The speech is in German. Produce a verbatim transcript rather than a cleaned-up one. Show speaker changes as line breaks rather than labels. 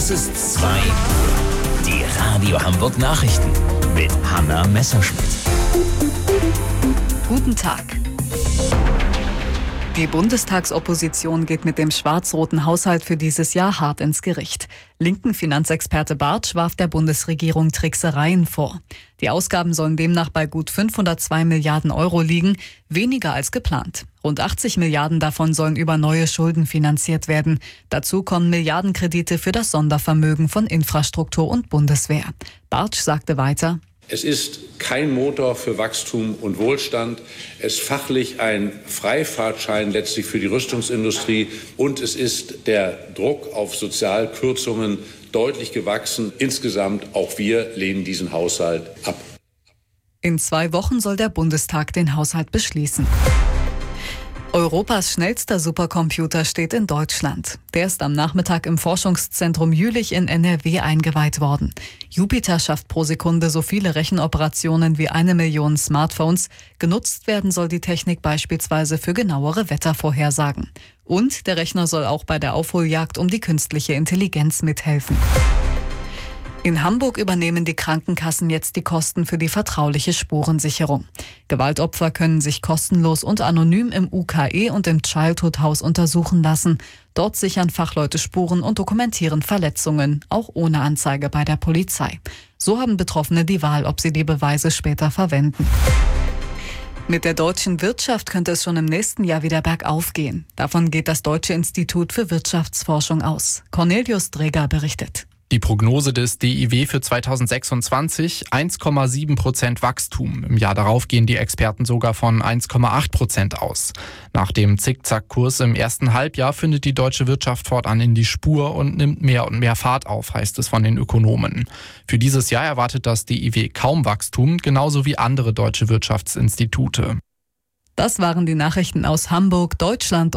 Es ist zwei Uhr. Die Radio Hamburg Nachrichten mit Hanna Messerschmidt.
Guten Tag. Die Bundestagsopposition geht mit dem schwarz-roten Haushalt für dieses Jahr hart ins Gericht. Linken Finanzexperte Bartsch warf der Bundesregierung Tricksereien vor. Die Ausgaben sollen demnach bei gut fünfhundertzwei Milliarden Euro liegen, weniger als geplant. Rund achtzig Milliarden davon sollen über neue Schulden finanziert werden. Dazu kommen Milliardenkredite für das Sondervermögen von Infrastruktur und Bundeswehr. Bartsch sagte weiter:
Es ist kein Motor für Wachstum und Wohlstand. Es ist fachlich ein Freifahrtschein letztlich für die Rüstungsindustrie. Und es ist der Druck auf Sozialkürzungen deutlich gewachsen. Insgesamt auch wir lehnen diesen Haushalt ab.
In zwei Wochen soll der Bundestag den Haushalt beschließen. Europas schnellster Supercomputer steht in Deutschland. Der ist am Nachmittag im Forschungszentrum Jülich in N R W eingeweiht worden. Jupiter schafft pro Sekunde so viele Rechenoperationen wie eine Million Smartphones. Genutzt werden soll die Technik beispielsweise für genauere Wettervorhersagen. Und der Rechner soll auch bei der Aufholjagd um die künstliche Intelligenz mithelfen. In Hamburg übernehmen die Krankenkassen jetzt die Kosten für die vertrauliche Spurensicherung. Gewaltopfer können sich kostenlos und anonym im U K E und im Childhood House untersuchen lassen. Dort sichern Fachleute Spuren und dokumentieren Verletzungen, auch ohne Anzeige bei der Polizei. So haben Betroffene die Wahl, ob sie die Beweise später verwenden. Mit der deutschen Wirtschaft könnte es schon im nächsten Jahr wieder bergauf gehen. Davon geht das Deutsche Institut für Wirtschaftsforschung aus. Cornelius Dreger berichtet.
Die Prognose des D I W für zweitausendsechsundzwanzig, eins Komma sieben Prozent Wachstum. Im Jahr darauf gehen die Experten sogar von eins Komma acht Prozent aus. Nach dem Zickzackkurs im ersten Halbjahr findet die deutsche Wirtschaft fortan in die Spur und nimmt mehr und mehr Fahrt auf, heißt es von den Ökonomen. Für dieses Jahr erwartet das D I W kaum Wachstum, genauso wie andere deutsche Wirtschaftsinstitute.
Das waren die Nachrichten aus Hamburg, Deutschland.